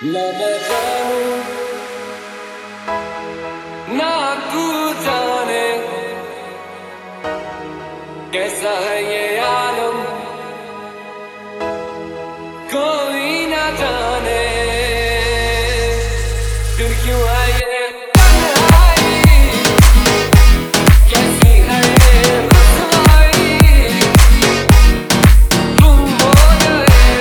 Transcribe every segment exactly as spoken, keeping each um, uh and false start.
ना मैं जानूं ना तू जाने कैसा है ये आलम, कोई ना जाने फिर क्यों है ये तन्हाई, कैसी है ये रुसवाई, तुम हो गए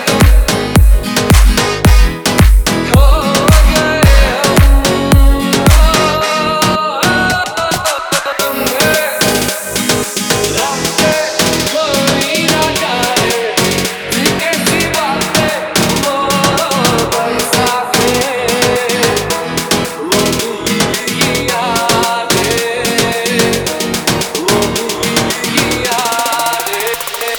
तुम खो गए हम, रास्ते कोई ना जाने फिर कैसी बातें वो बरसातें वो भीगी यादें वो भीगी यादें।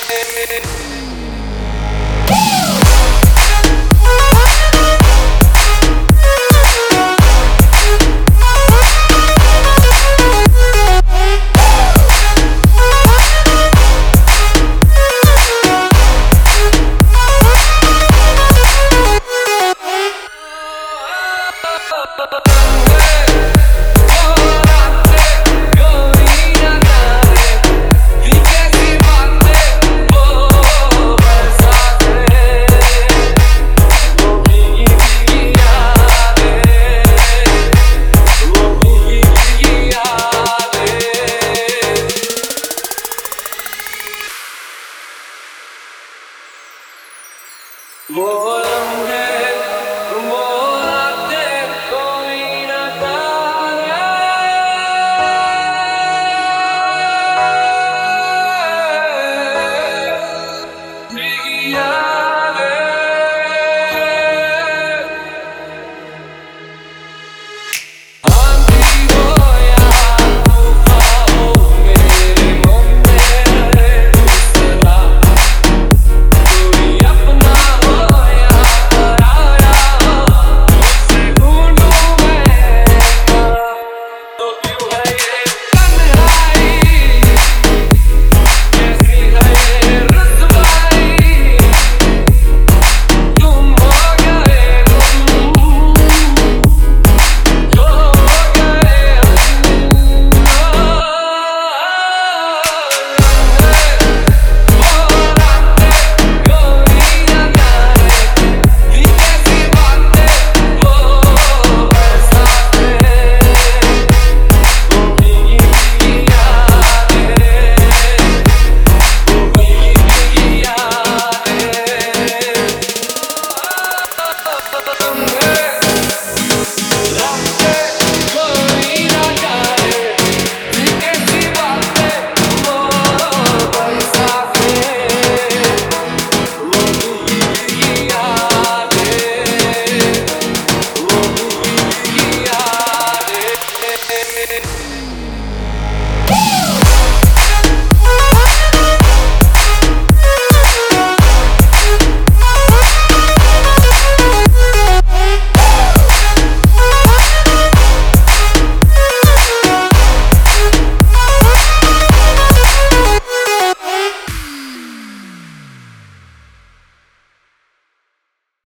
वो लम्हे वो रातें कोई ना जाने, भीगी यादें।